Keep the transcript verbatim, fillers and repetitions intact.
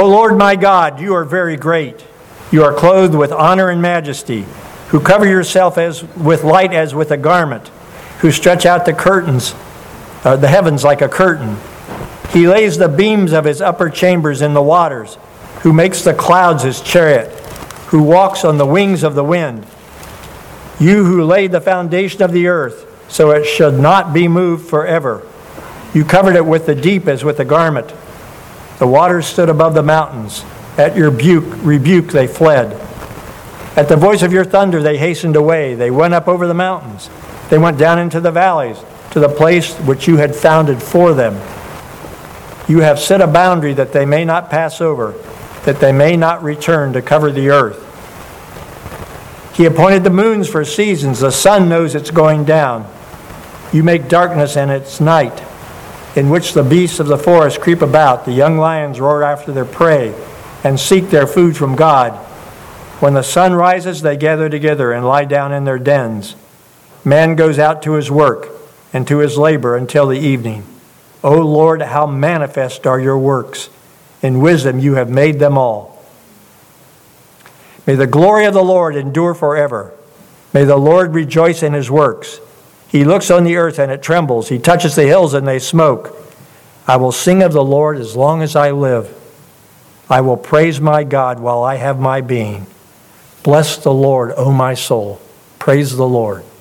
O Lord my God, you are very great. You are clothed with honor and majesty, who cover yourself as with light as with a garment, who stretch out the curtains, uh, the heavens like a curtain. He lays the beams of his upper chambers in the waters, who makes the clouds his chariot, who walks on the wings of the wind. You who laid the foundation of the earth, so it should not be moved forever. You covered it with the deep as with a garment. The waters stood above the mountains. At your rebuke, rebuke they fled. At the voice of your thunder they hastened away. They went up over the mountains. They went down into the valleys, to the place which you had founded for them. You have set a boundary that they may not pass over, that they may not return to cover the earth. He appointed the moons for seasons. The sun knows it's going down. You make darkness and its night, in which the beasts of the forest creep about. The young lions roar after their prey and seek their food from God. When the sun rises, they gather together and lie down in their dens. Man goes out to his work and to his labor until the evening. O Lord, how manifest are your works. In wisdom you have made them all. May the glory of the Lord endure forever. May the Lord rejoice in his works. He looks on the earth and it trembles. He touches the hills and they smoke. I will sing of the Lord as long as I live. I will praise my God while I have my being. Bless the Lord, O my soul. Praise the Lord.